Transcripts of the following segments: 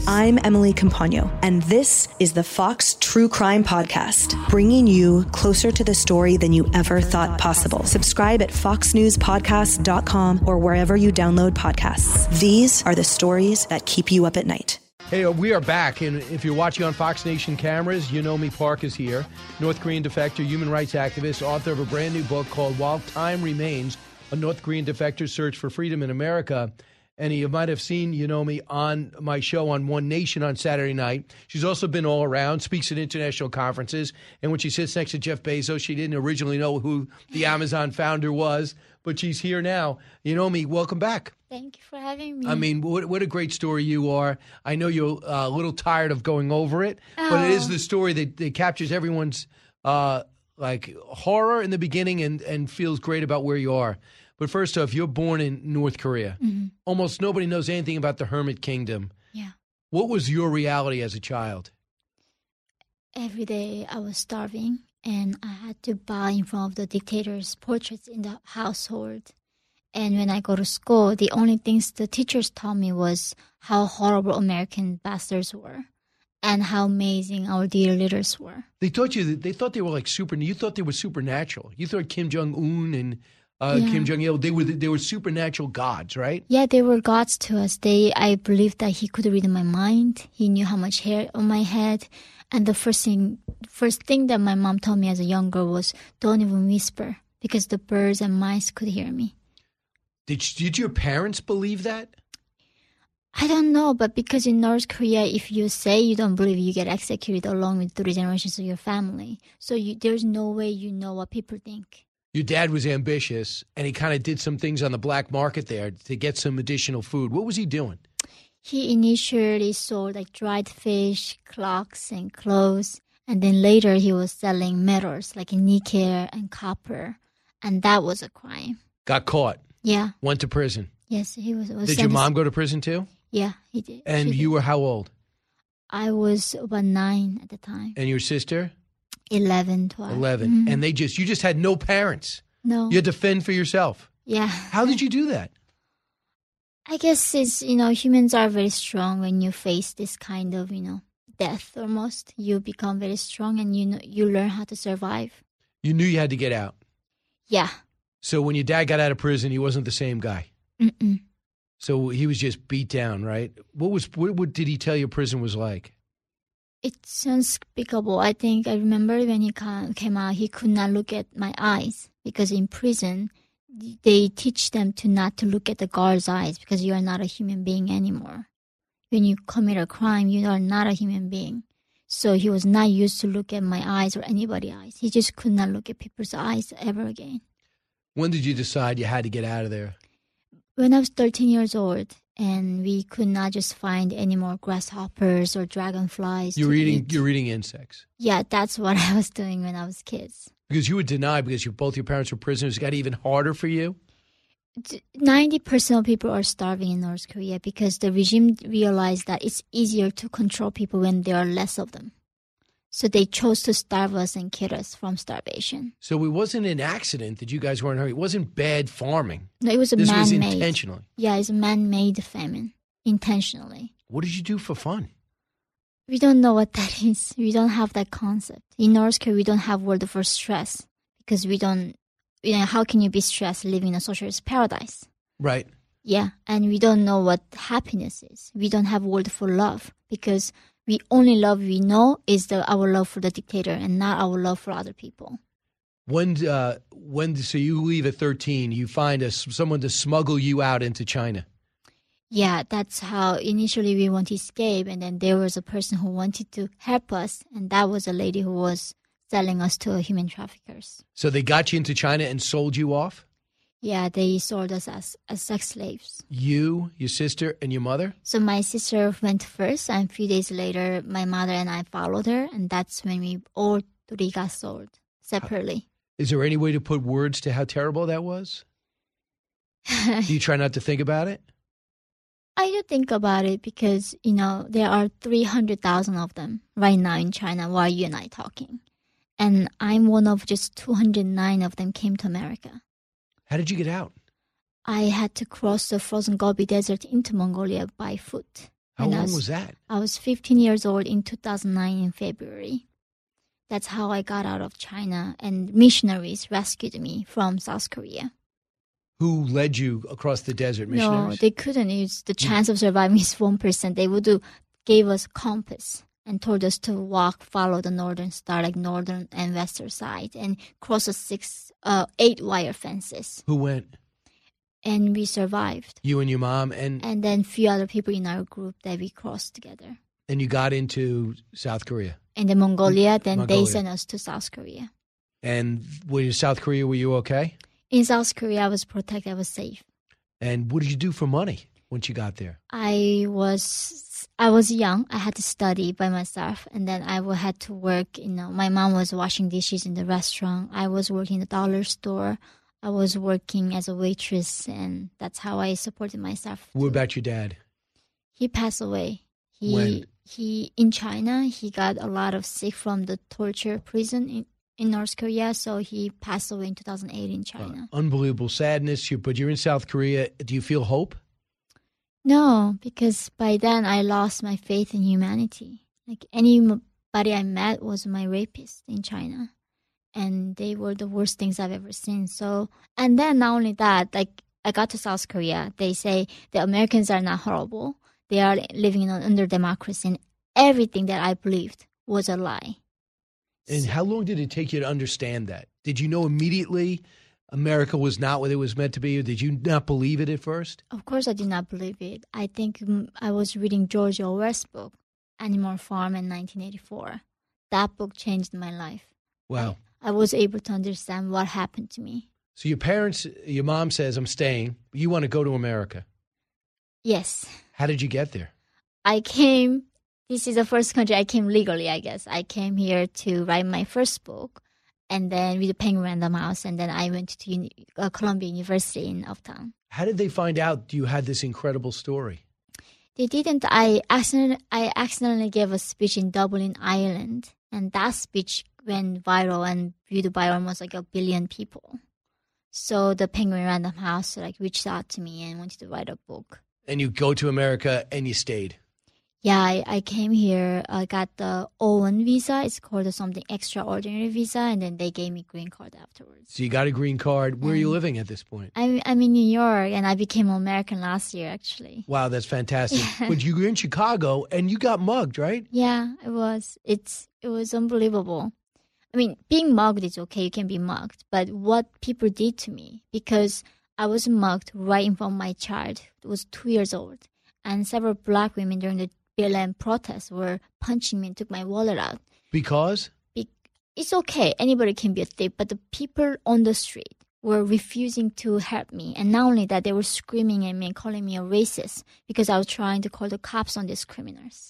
I'm Emily Campagno, and this is the Fox True Crime Podcast, bringing you closer to the story than you ever thought possible. Subscribe at foxnewspodcast.com or wherever you download podcasts. These are the stories that keep you up at night. Hey, we are back, and if you're watching on Fox Nation cameras, Yunomi Park is here. North Korean defector, human rights activist, author of a brand new book called While Time Remains, A North Korean Defector's Search for Freedom in America. And you might have seen Yunomi on my show on One Nation on Saturday night. She's also been all around, speaks at international conferences. And when she sits next to Jeff Bezos, she didn't originally know who the Amazon founder was, but she's here now. Yunomi, welcome back. Thank you for having me. I mean, what a great story you are. I know you're a little tired of going over it, but it is the story that captures everyone's horror in the beginning and feels great about where you are. But first off, you're born in North Korea. Mm-hmm. Almost nobody knows anything about the Hermit Kingdom. Yeah. What was your reality as a child? Every day I was starving, and I had to bow in front of the dictator's portraits in the household. And when I go to school, the only things the teachers taught me was how horrible American bastards were and how amazing our dear leaders were. They thought they were like you thought they were supernatural. You thought Kim Jong-un and Kim Jong-il, they were supernatural gods, right? Yeah, they were gods to us. I believed that he could read my mind. He knew how much hair on my head. And the first thing that my mom told me as a young girl was, don't even whisper, because the birds and mice could hear me. Did your parents believe that? I don't know, but because in North Korea, if you say you don't believe, you get executed along with 3 generations of your family. So there's no way you know what people think. Your dad was ambitious, and he kind of did some things on the black market there to get some additional food. What was he doing? He initially sold like dried fish, clocks, and clothes. And then later he was selling metals like nickel and copper. And that was a crime. Got caught? Yeah. Went to prison? Yes, he was. Did your mom go to prison too? Yeah, he did. And you were how old? I was about 9 at the time. And your sister? 11, 12. 11. Mm-hmm. And you just had no parents. No. You had to fend for yourself. Yeah. How did you do that? I guess it's, humans are very strong when you face this kind of, death almost. You become very strong and you learn how to survive. You knew you had to get out. Yeah. So when your dad got out of prison, he wasn't the same guy. Mm-mm. So he was just beat down, right? What did he tell you prison was like? It's unspeakable. I remember when he came out, he could not look at my eyes because in prison, they teach them not to look at the guard's eyes because you are not a human being anymore. When you commit a crime, you are not a human being. So he was not used to look at my eyes or anybody's eyes. He just could not look at people's eyes ever again. When did you decide you had to get out of there? When I was 13 years old, and we could not just find any more grasshoppers or dragonflies. You're eating insects. Yeah, that's what I was doing when I was kids. Because you were denied because both your parents were prisoners. It got even harder for you? 90% of people are starving in North Korea because the regime realized that it's easier to control people when there are less of them. So they chose to starve us and kill us from starvation. So it wasn't an accident that you guys weren't hungry. It wasn't bad farming. No, it was This man-made. was intentionally. Yeah, it's a man-made famine, intentionally. What did you do for fun? We don't know what that is. We don't have that concept. In North Korea, we don't have word for stress because we don't, how can you be stressed living in a socialist paradise? Right. Yeah, and we don't know what happiness is. We don't have word for love because the only love we know is our love for the dictator and not our love for other people. So you leave at 13, you find someone to smuggle you out into China. Yeah, that's how initially we wanted to escape, and then there was a person who wanted to help us, and that was a lady who was selling us to human traffickers. So they got you into China and sold you off? Yeah, they sold us as sex slaves. You, your sister, and your mother? So my sister went first, and a few days later, my mother and I followed her, and that's when we all 3 got sold separately. Is there any way to put words to how terrible that was? Do you try not to think about it? I do think about it because, there are 300,000 of them right now in China while you and I talking. And I'm one of just 209 of them came to America. How did you get out? I had to cross the frozen Gobi Desert into Mongolia by foot. How long was that? I was 15 years old in 2009 in February. That's how I got out of China, and missionaries rescued me from South Korea. Who led you across the desert, missionaries? No, they couldn't. It's the chance of surviving is 1%. They would gave us compass and told us to follow the northern star, like northern and western side, and cross 8 wire fences. Who went? And we survived. You and your mom and then a few other people in our group that we crossed together. And you got into South Korea? And then Mongolia, they sent us to South Korea. And in South Korea, were you okay? In South Korea, I was protected. I was safe. And what did you do for money once you got there? I was young. I had to study by myself, and then I had to work. My mom was washing dishes in the restaurant. I was working in the dollar store. I was working as a waitress, and that's how I supported myself. What about your dad? He passed away. When? He in China, he got a lot of sick from the torture prison in North Korea, so he passed away in 2008 in China. Unbelievable sadness, but you're in South Korea. Do you feel hope? No, because by then I lost my faith in humanity. Like anybody I met was my rapist in China, and they were the worst things I've ever seen. So, and then not only that, like I got to South Korea, they say the Americans are not horrible. They are living under democracy, and everything that I believed was a lie. And how long did it take you to understand that? Did you know immediately America was not what it was meant to be, or did you not believe it at first? Of course I did not believe it. I think I was reading George Orwell's book, Animal Farm in 1984. That book changed my life. Wow. I was able to understand what happened to me. So your mom says, I'm staying, but you want to go to America. Yes. How did you get there? This is the first country I came legally, I guess. I came here to write my first book, and then with the Penguin Random House, and then I went to Columbia University in Uptown. How did they find out you had this incredible story? They didn't. I accidentally gave a speech in Dublin, Ireland, and that speech went viral and viewed by almost like 1 billion people. So the Penguin Random House reached out to me and wanted to write a book. And you go to America and you stayed? Yeah, I came here. I got the O1 visa. It's called something extraordinary visa, and then they gave me green card afterwards. So you got a green card. Where are you living at this point? I'm in New York, and I became American last year, actually. Wow, that's fantastic. But you were in Chicago, and you got mugged, right? Yeah, it was. It was unbelievable. I mean, being mugged is okay. You can be mugged. But what people did to me, because I was mugged right in front of my child, who was 2 years old, and several black women during the BLM protests were punching me and took my wallet out. Because? It's okay. Anybody can be a thief. But the people on the street were refusing to help me. And not only that, they were screaming at me and calling me a racist because I was trying to call the cops on these criminals.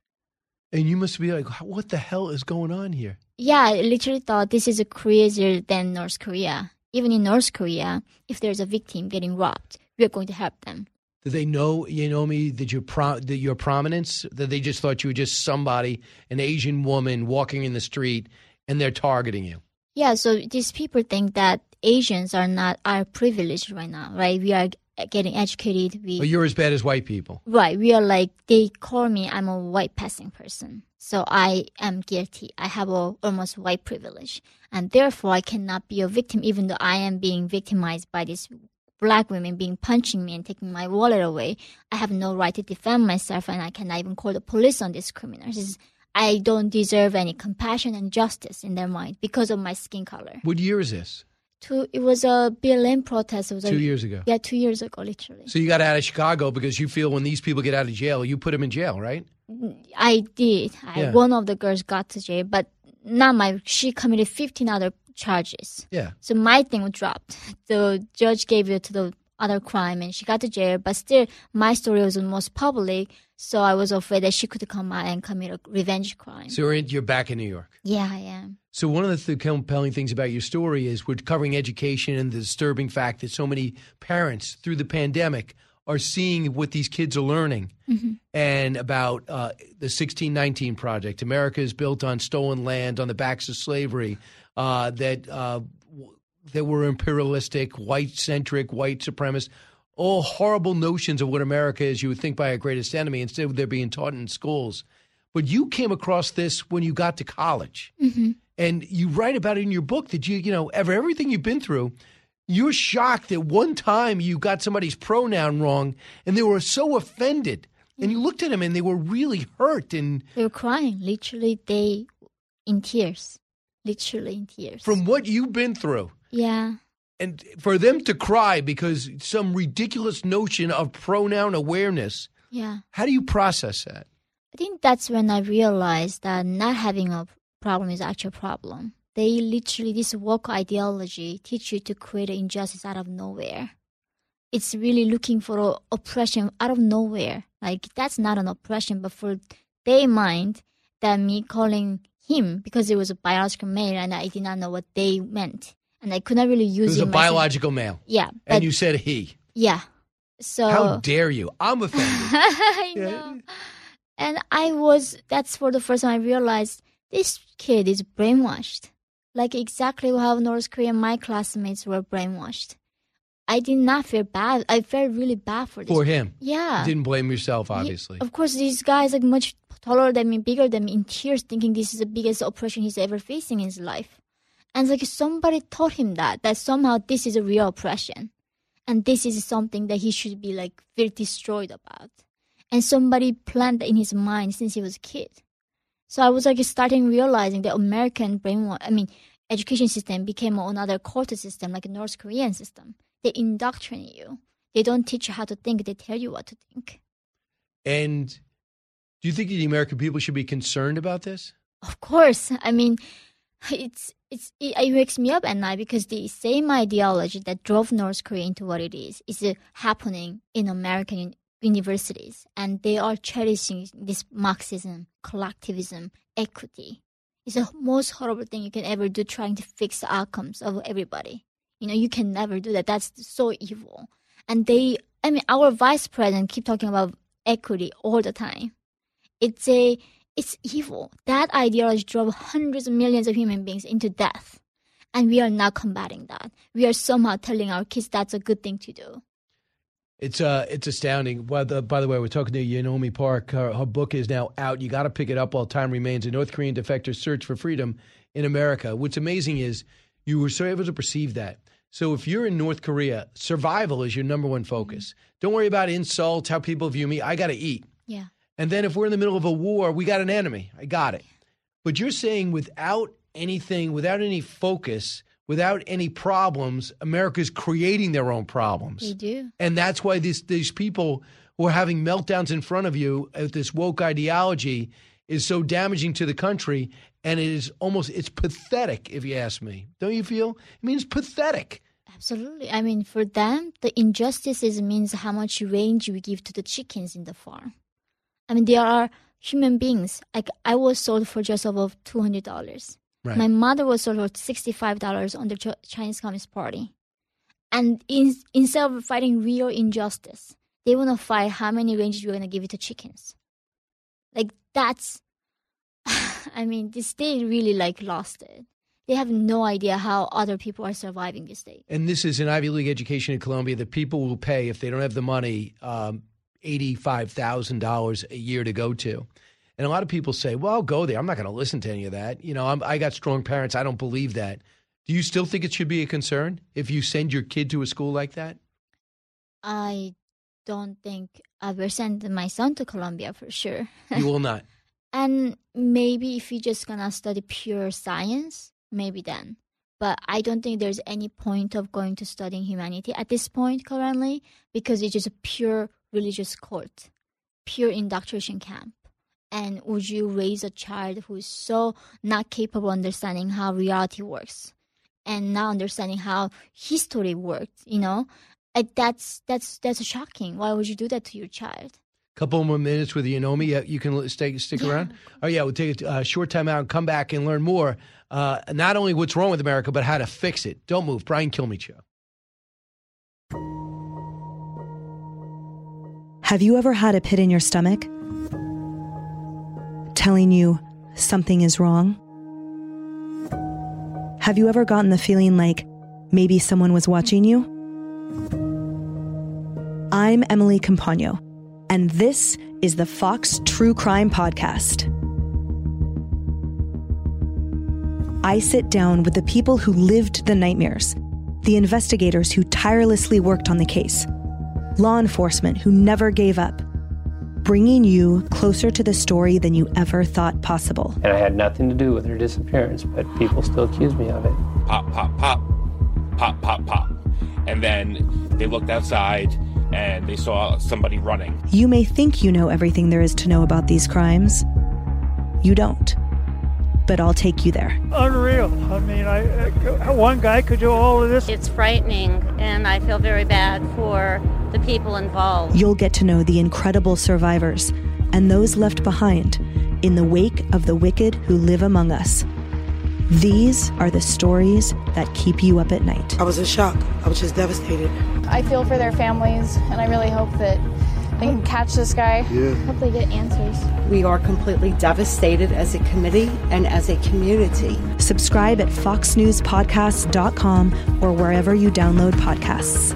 And you must be like, what the hell is going on here? Yeah, I literally thought this is crazier than North Korea. Even in North Korea, if there's a victim getting robbed, we're going to help them. Did they know, that your prominence, that they just thought you were just somebody, an Asian woman walking in the street, and they're targeting you? Yeah, so these people think that Asians are privileged right now, right? We are getting educated. You're as bad as white people. Right. We are they call me, I'm a white passing person. So I am guilty. I have almost white privilege. And therefore, I cannot be a victim, even though I am being victimized by these black women punching me and taking my wallet away. I have no right to defend myself, and I cannot even call the police on these criminals. I don't deserve any compassion and justice in their mind because of my skin color. What year is this? It was a BLM protest. It was 2 years ago. Yeah, 2 years ago, literally. So you got out of Chicago because you feel when these people get out of jail, you put them in jail, right? I did. One of the girls got to jail, but she committed 15 other charges. Yeah. So my thing was dropped. The judge gave it to the other crime, and she got to jail. But still, my story was the most public, so I was afraid that she could come out and commit a revenge crime. So you're back in New York. Yeah, I am. So one of the compelling things about your story is we're covering education and the disturbing fact that so many parents through the pandemic are seeing what these kids are learning, and about the 1619 Project. America is built on stolen land, on the backs of slavery, that were imperialistic, white-centric, white supremacist. all horrible notions of what America is you would think by our greatest enemy. Instead, they're being taught in schools. But you came across this when you got to college. Mm-hmm. And you write about it in your book that everything you've been through, you're shocked that one time you got somebody's pronoun wrong and they were so offended. And you looked at them and they were really hurt. And they were crying. Literally, in tears. Literally in tears. From what you've been through. Yeah. And for them to cry because some ridiculous notion of pronoun awareness. Yeah. How do you process that? I think that's when I realized that not having a problem is actually a problem. They literally, this woke ideology teach you to create injustice out of nowhere. It's really looking for oppression out of nowhere. Like, that's not an oppression, but for their mind, that me calling him, because it was a biological male and I did not know what they meant. And I could not really use it. It was a biological male. Yeah. And you said he. Yeah. So how dare you? I'm offended. I know. And that's for the first time I realized this kid is brainwashed. Like exactly how North Korean, my classmates were brainwashed. I did not feel bad. I felt really bad for this. For him? Yeah. You didn't blame yourself, obviously. Of course, these guys are much taller than me, bigger than me, in tears, thinking this is the biggest oppression he's ever facing in his life. And it's like somebody taught him that somehow this is a real oppression. And this is something that he should be like very destroyed about. And somebody planted in his mind since he was a kid. So I was like starting realizing the American education system became another culture system, like a North Korean system. They indoctrinate you. They don't teach you how to think. They tell you what to think. And do you think the American people should be concerned about this? Of course. I mean, it wakes me up at night because the same ideology that drove North Korea into what it is happening in American universities. And they are cherishing this Marxism, collectivism, equity. It's the most horrible thing you can ever do, trying to fix the outcomes of everybody. You can never do that. That's so evil. And our vice president keep talking about equity all the time. It's evil. That ideology drove hundreds of millions of human beings into death. And we are not combating that. We are somehow telling our kids that's a good thing to do. It's astounding. By the way, we're talking to Yeonmi Park. Her book is now out. You got to pick it up while time remains. A North Korean Defector's Search for Freedom in America. What's amazing is you were so able to perceive that. So if you're in North Korea, survival is your number one focus. Don't worry about insults, how people view me. I got to eat. Yeah. And then if we're in the middle of a war, we got an enemy. I got it. But you're saying without anything, without any focus, without any problems, America's creating their own problems. They do. And that's why these people who are having meltdowns in front of you at this woke ideology is so damaging to the country. And it's pathetic, if you ask me. Don't you feel? I mean, it's pathetic. Absolutely. I mean, for them, the injustices means how much range we give to the chickens in the farm. I mean, there are human beings. Like, I was sold for just above $200. Right. My mother was sold for $65 on the Chinese Communist Party. And instead of fighting real injustice, they want to fight how many ranges we're going to give it to chickens. Like, that's... I mean, this state really lost it. They have no idea how other people are surviving this state. And this is an Ivy League education in Colombia that people will pay, if they don't have the money, $85,000 a year to go to. And a lot of people say, well, I'll go there. I'm not going to listen to any of that. I got strong parents. I don't believe that. Do you still think it should be a concern if you send your kid to a school like that? I don't think I will send my son to Colombia for sure. You will not? And maybe if you're just going to study pure science, maybe then. But I don't think there's any point of going to studying humanity at this point currently, because it's just a pure religious cult, pure indoctrination camp. And would you raise a child who is so not capable of understanding how reality works and not understanding how history worked, That's shocking. Why would you do that to your child? Couple more minutes with Yeonmi. You can stick around. Oh, yeah, we'll take a short time out and come back and learn more. Not only what's wrong with America, but how to fix it. Don't move. Brian Kilmeade Show. Have you ever had a pit in your stomach telling you something is wrong? Have you ever gotten the feeling like maybe someone was watching you? I'm Emily Campagno, and this is the Fox True Crime Podcast. I sit down with the people who lived the nightmares, the investigators who tirelessly worked on the case, law enforcement who never gave up, bringing you closer to the story than you ever thought possible. And I had nothing to do with her disappearance, but people still accuse me of it. Pop, pop, pop, pop, pop, pop. And then they looked outside and they saw somebody running. You may think you know everything there is to know about these crimes. You don't. But I'll take you there. Unreal. I mean, one guy could do all of this. It's frightening, and I feel very bad for the people involved. You'll get to know the incredible survivors and those left behind in the wake of the wicked who live among us. These are the stories that keep you up at night. I was in shock. I was just devastated. I feel for their families, and I really hope that they can catch this guy. Yeah. Hope they get answers. We are completely devastated as a committee and as a community. Subscribe at foxnewspodcast.com or wherever you download podcasts.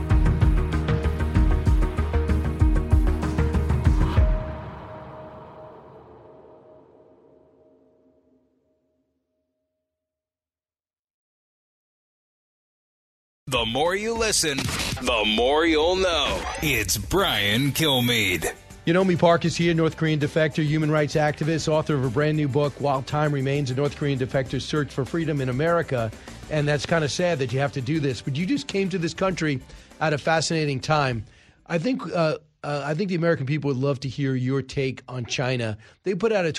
The more you listen, the more you'll know. It's Brian Kilmeade. Yunomi Park is here, North Korean defector, human rights activist, author of a brand new book, While Time Remains, a North Korean defector's search for freedom in America. And that's kind of sad that you have to do this. But you just came to this country at a fascinating time. I think the American people would love to hear your take on China. They put out a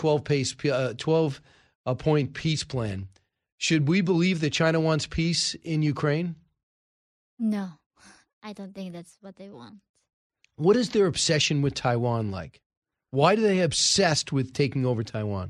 12-point peace plan. Should we believe that China wants peace in Ukraine? No, I don't think that's what they want. What is their obsession with Taiwan like? Why do they obsessed with taking over Taiwan?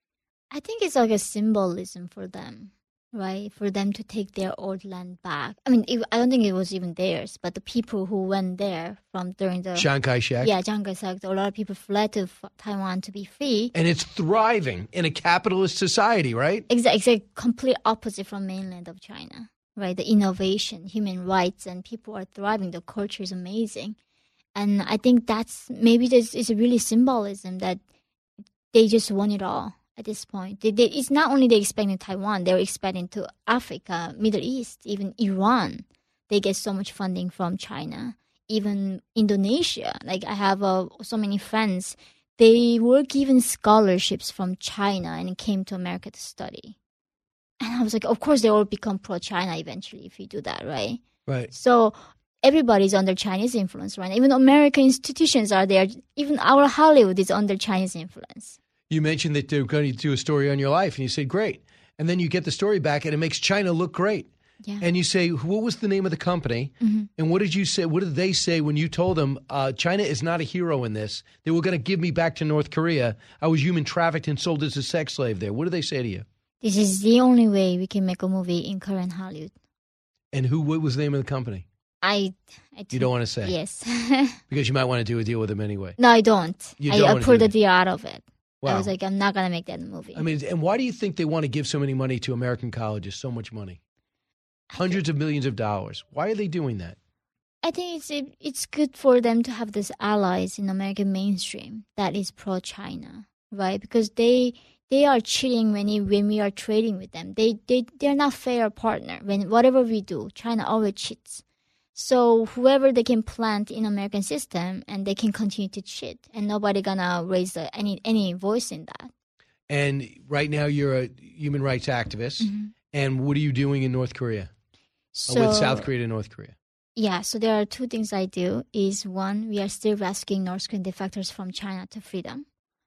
I think it's like a symbolism for them, right? For them to take their old land back. I mean, I don't think it was even theirs, but the people who went there from during the... Chiang Kai-shek? Yeah, Chiang Kai-shek. A lot of people fled to Taiwan to be free. And it's thriving in a capitalist society, right? Exactly. It's a complete opposite from mainland of China, right? The innovation, human rights, and people are thriving. The culture is amazing. And I think maybe this is a really symbolism that they just want it all at this point. It's not only they expanding Taiwan, they're expanding to Africa, Middle East, even Iran. They get so much funding from China. Even Indonesia. Like I have so many friends. They were given scholarships from China and came to America to study. And I was like, of course they will become pro-China eventually if you do that, right? Right. So everybody's under Chinese influence right now. Even American institutions are there. Even our Hollywood is under Chinese influence. You mentioned that they're going to do a story on your life, and you said, great. And then you get the story back, and it makes China look great. Yeah. And you say, what was the name of the company? Mm-hmm. And what did you say? What did they say when you told them, China is not a hero in this? They were going to give me back to North Korea. I was human trafficked and sold as a sex slave there. What did they say to you? This is the only way we can make a movie in current Hollywood. And what was the name of the company? You don't want to say? Yes. Because you might want to do a deal with them anyway. No, I don't. I pulled the deal out of it. Wow. I was like, I'm not going to make that movie. I mean, and why do you think they want to give so many money to American colleges, so much money? Hundreds of millions of dollars. Why are they doing that? I think it's good for them to have these allies in American mainstream that is pro-China, right? Because they are cheating when we are trading with them. They're not fair partner. When whatever we do, China always cheats. So whoever they can plant in American system, and they can continue to cheat, and nobody gonna raise any voice in that. And right now you're a human rights activist. Mm-hmm. And what are you doing in North Korea? With South Korea and North Korea? Yeah, so there are two things I do. Is one, we are still rescuing North Korean defectors from China to freedom.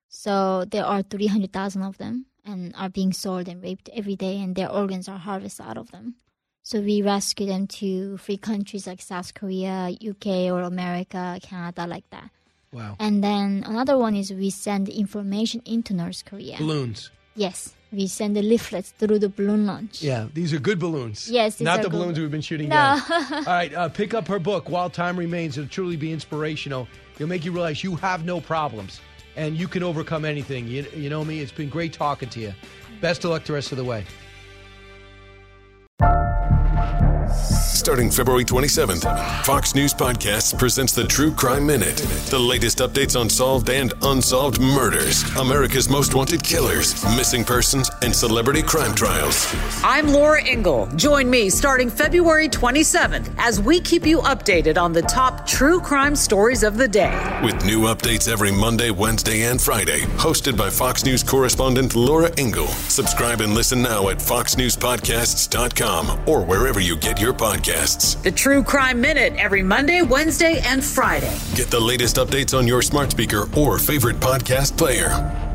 So there are 300,000 of them and are being sold and raped every day, and their organs are harvested out of them. So we rescue them to free countries like South Korea, UK, or America, Canada, like that. Wow. And then another one is we send information into North Korea. Balloons. Yes. We send the leaflets through the balloon launch. Yeah, these are good balloons. Yes, these Not are the good balloons we've been shooting no. down. All right, pick up her book, While Time Remains. It'll truly be inspirational. It'll make you realize you have no problems, and you can overcome anything. You know me, it's been great talking to you. Best of luck the rest of the way. Starting February 27th, Fox News Podcasts presents the True Crime Minute. The latest updates on solved and unsolved murders, America's most wanted killers, missing persons, and celebrity crime trials. I'm Laura Ingle. Join me starting February 27th as we keep you updated on the top true crime stories of the day. With new updates every Monday, Wednesday, and Friday. Hosted by Fox News correspondent Laura Ingle. Subscribe and listen now at foxnewspodcasts.com or wherever you get your podcasts. The True Crime Minute every Monday, Wednesday, and Friday. Get the latest updates on your smart speaker or favorite podcast player.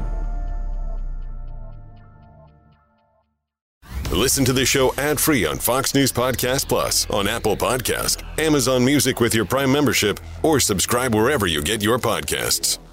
Listen to the show ad-free on Fox News Podcast Plus, on Apple Podcast, Amazon Music with your Prime membership, or subscribe wherever you get your podcasts.